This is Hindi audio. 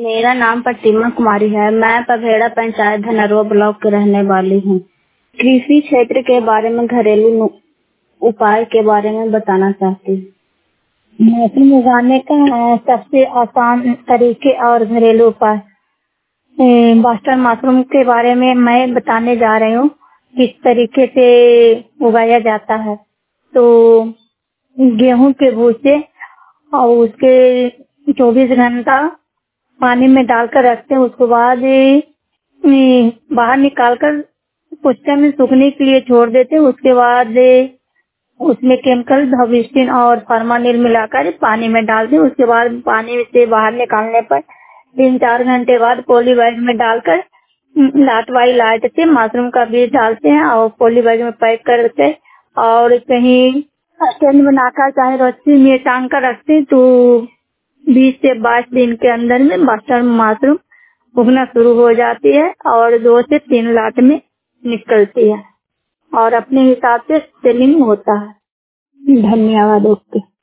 मेरा नाम प्रतिमा कुमारी है। मैं पभेड़ा पंचायत धनरवा ब्लॉक की रहने वाली हूँ। कृषि क्षेत्र के बारे में घरेलू उपाय के बारे में बताना चाहती हूँ। मशरूम उगाने का सबसे आसान तरीके और घरेलू उपाय। बस्टर मशरूम के बारे में मैं बताने जा रही हूँ किस तरीके से उगाया जाता है। तो गेहूं के भूसे और उसके 24 घंटा पानी में डालकर रखते हैं। उसके बाद बाहर निकालकर कुछ टाइम सूखने के लिए छोड़ देते हैं। उसके बाद उसमें केमिकल धविस्टिन और फॉर्मालिन मिलाकर पानी में डालते हैं। उसके बाद पानी से बाहर निकालने पर 3-4 घंटे बाद पॉली बैग में डालकर लाट वाली लाइट से मशरूम का बीज डालते हैं और पॉली बैग में पैक करके और कहीं स्टैंड बनाकर चाहे रस्सी में टांग कर रखते हैं। तो 20 से 22 दिन के अंदर में बस्टर मशरूम उगना शुरू हो जाती है और 2 से 3 लाट में निकलती है और अपने हिसाब से सेलिंग होता है। धन्यवाद। ओके।